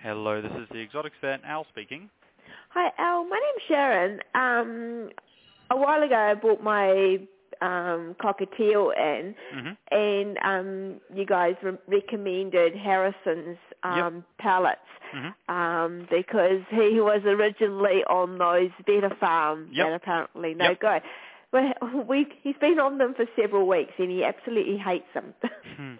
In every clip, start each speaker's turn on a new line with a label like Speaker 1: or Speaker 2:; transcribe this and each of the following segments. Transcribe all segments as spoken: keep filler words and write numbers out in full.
Speaker 1: Hello, this is the Exotics Vet, Al speaking.
Speaker 2: Hi, Al. My name's Sharon. Um, a while ago, I bought my um, cockatiel in,
Speaker 1: Mm-hmm.
Speaker 2: and um, you guys re- recommended Harrison's
Speaker 1: Yep.
Speaker 2: um, pallets
Speaker 1: Mm-hmm.
Speaker 2: um, because he was originally on those Veta farms
Speaker 1: Yep.
Speaker 2: that apparently no
Speaker 1: Yep.
Speaker 2: good. But we, he's been on them for several weeks, and he absolutely hates them.
Speaker 1: Hmm.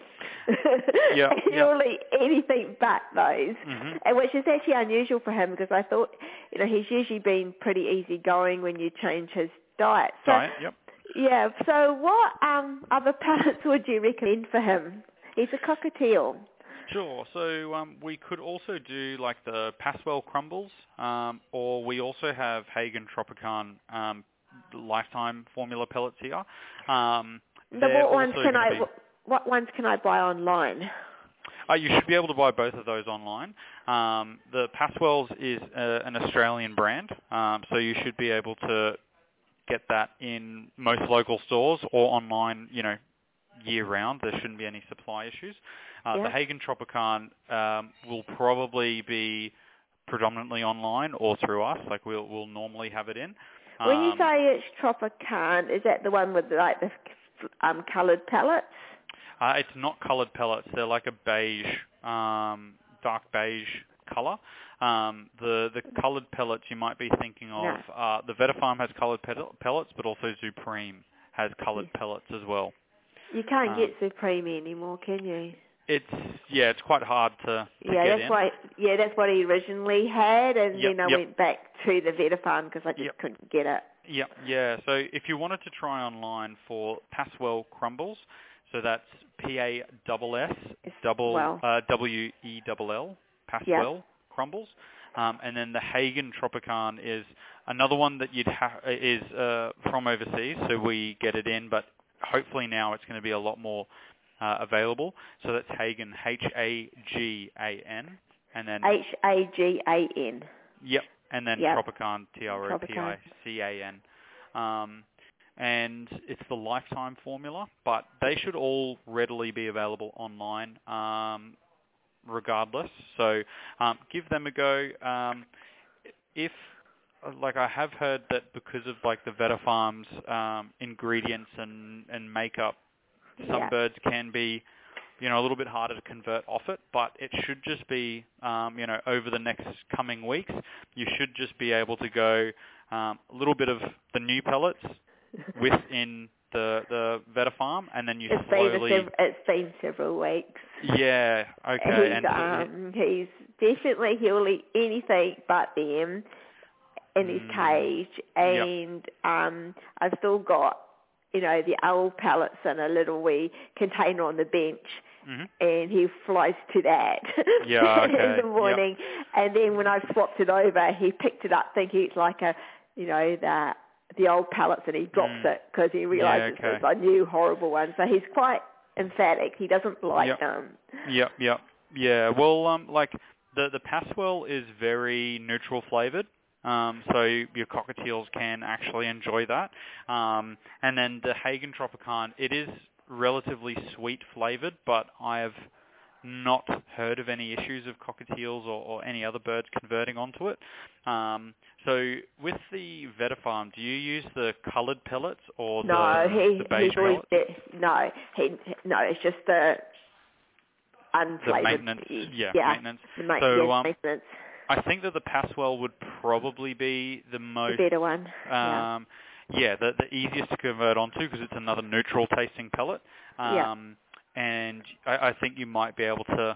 Speaker 1: Yep. Yep.
Speaker 2: He'll eat anything but those,
Speaker 1: Mm-hmm.
Speaker 2: and which is actually unusual for him because I thought, you know, he's usually been pretty easygoing when you change his diet. So,
Speaker 1: Diet. Yep.
Speaker 2: yeah. So, what um, other pellets would you recommend for him? He's a cockatiel.
Speaker 1: Sure. So um, we could also do like the Passwell crumbles, um, or we also have Hagen Tropicon um, lifetime formula pellets here. Um,
Speaker 2: The
Speaker 1: they're
Speaker 2: what ones
Speaker 1: also
Speaker 2: can
Speaker 1: going to
Speaker 2: I?
Speaker 1: be.
Speaker 2: What ones can I buy online?
Speaker 1: Uh, you should be able to buy both of those online. Um, the Passwells is uh, an Australian brand, um, so you should be able to get that in most local stores or online, you know, year round. There shouldn't be any supply issues. Uh, the
Speaker 2: Yeah.
Speaker 1: Hagen Tropicon um, will probably be predominantly online or through us. Like we'll we'll normally have it in.
Speaker 2: When you
Speaker 1: Um,
Speaker 2: say it's Tropicana, is that the one with like the um, coloured pellets?
Speaker 1: uh, it's not coloured pellets. They're like a beige, um, dark beige colour. Um, the the coloured pellets you might be thinking of.
Speaker 2: No.
Speaker 1: Uh, the Vetafarm has coloured pel- pellets, but also Supreme has coloured pellets as well.
Speaker 2: You can't
Speaker 1: Um,
Speaker 2: get Supreme anymore, can you?
Speaker 1: It's yeah, it's quite hard to to
Speaker 2: Yeah,
Speaker 1: get
Speaker 2: that's
Speaker 1: in.
Speaker 2: why. Yeah, that's what he originally had, and
Speaker 1: Yep,
Speaker 2: then I
Speaker 1: yep,
Speaker 2: went back to the Veta farm because I just
Speaker 1: yep,
Speaker 2: couldn't get it.
Speaker 1: yep, yeah. So if you wanted to try online for Passwell crumbles, so that's P A S S
Speaker 2: It's,
Speaker 1: double
Speaker 2: well,
Speaker 1: uh, W E L L
Speaker 2: yeah.
Speaker 1: Passwell crumbles, um, and then the Hagen Tropicon is another one that you'd have is uh, from overseas, so we get it in, but hopefully now it's going to be a lot more uh, available. So that's Hagen, H A G A N, and then
Speaker 2: H A G A N.
Speaker 1: yep, and then
Speaker 2: Yep.
Speaker 1: Tropicon, T R O P
Speaker 2: Tropicana.
Speaker 1: I C A N. Um, and it's the lifetime formula, but they should all readily be available online um, regardless. So um, give them a go. Um, if like I have heard that because of like the Vetafarm's um, ingredients and, and makeup, some
Speaker 2: Yeah.
Speaker 1: birds can be, you know, a little bit harder to convert off it, but it should just be, um, you know, over the next coming weeks, you should just be able to go um, a little bit of the new pellets within the the Vetafarm, and then you
Speaker 2: It's been a
Speaker 1: slowly,
Speaker 2: sev- it's been several weeks.
Speaker 1: yeah, okay,
Speaker 2: He's
Speaker 1: and he,
Speaker 2: um he's definitely he'll eat anything but them in his
Speaker 1: mm,
Speaker 2: cage,
Speaker 1: yep,
Speaker 2: and um I've still got, you know, the owl pellets in a little wee container on the bench,
Speaker 1: hmm
Speaker 2: and he flies to that
Speaker 1: yeah,
Speaker 2: in
Speaker 1: okay,
Speaker 2: the
Speaker 1: yep,
Speaker 2: morning. And then when I swapped it over, he picked it up thinking it's like a, you know, the the old pellets, and he drops
Speaker 1: mm,
Speaker 2: it because he
Speaker 1: yeah,
Speaker 2: realises
Speaker 1: okay,
Speaker 2: it's a new horrible one. So he's quite emphatic. He doesn't like
Speaker 1: yep.
Speaker 2: them.
Speaker 1: Yep, yep, yeah. Well, um, like the the Passwell is very neutral flavored, um, so your cockatiels can actually enjoy that. Um, and then the Hagen Tropicon, it is relatively sweet flavored, but I have not heard of any issues of cockatiels or, or any other birds converting onto it. Um, so with the Vetafarm, do you use the coloured pellets or
Speaker 2: No,
Speaker 1: the
Speaker 2: he
Speaker 1: the
Speaker 2: he's
Speaker 1: beige
Speaker 2: always
Speaker 1: pellets?
Speaker 2: no he no. It's just the
Speaker 1: The
Speaker 2: unflavoured.
Speaker 1: maintenance, yeah,
Speaker 2: Yeah,
Speaker 1: maintenance.
Speaker 2: the ma-
Speaker 1: So
Speaker 2: yes,
Speaker 1: um,
Speaker 2: maintenance.
Speaker 1: I think that the Passwell would probably be the
Speaker 2: The
Speaker 1: most,
Speaker 2: better one. Yeah,
Speaker 1: um, yeah, the, the easiest to convert onto because it's another neutral tasting pellet.
Speaker 2: yeah,
Speaker 1: Um, and I, I think you might be able to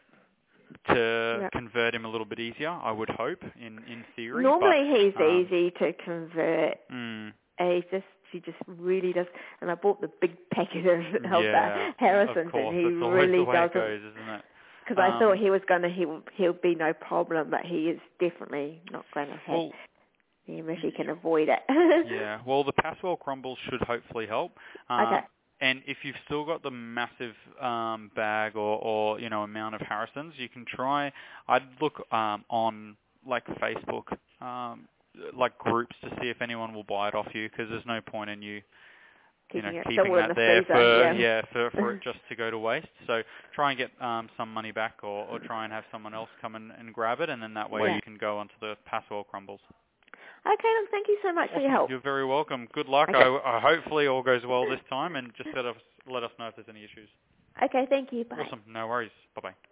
Speaker 1: to
Speaker 2: yeah.
Speaker 1: convert him a little bit easier. I would hope, in in theory. But
Speaker 2: Normally he's
Speaker 1: um,
Speaker 2: easy to convert.
Speaker 1: mm,
Speaker 2: He just he just really does. And I bought the big packet of, of the
Speaker 1: yeah, of
Speaker 2: Harrisons, and
Speaker 1: course,
Speaker 2: he
Speaker 1: that's always the
Speaker 2: really
Speaker 1: way it
Speaker 2: doesn't.
Speaker 1: goes, isn't it?
Speaker 2: Because I thought
Speaker 1: Um,
Speaker 2: he was gonna he he'll be no problem, but he is definitely not going to have
Speaker 1: well,
Speaker 2: him if
Speaker 1: y-
Speaker 2: he can avoid it.
Speaker 1: Yeah, well, the Passwell crumbles should hopefully help.
Speaker 2: Okay.
Speaker 1: Um, and if you've still got the massive um, bag or, or you know amount of Harrisons, you can try. I'd look um, on like Facebook, um, like groups to see if anyone will buy it off you, because there's no point in you you know,
Speaker 2: Keeping it
Speaker 1: keeping
Speaker 2: somewhere in
Speaker 1: that
Speaker 2: the
Speaker 1: there
Speaker 2: freezer,
Speaker 1: for
Speaker 2: yeah.
Speaker 1: yeah for, for it just to go to waste. So try and get um, some money back, or, or try and have someone else come in and grab it, and then that way
Speaker 2: Yeah.
Speaker 1: you can go onto the Passwell crumbles.
Speaker 2: Okay, then thank you so much
Speaker 1: Awesome.
Speaker 2: for your help.
Speaker 1: You're very welcome. Good luck.
Speaker 2: Okay.
Speaker 1: I, I hopefully all goes well this time, and just let us let us know if there's any issues.
Speaker 2: Okay, thank you. Bye.
Speaker 1: Awesome. No worries. Bye bye.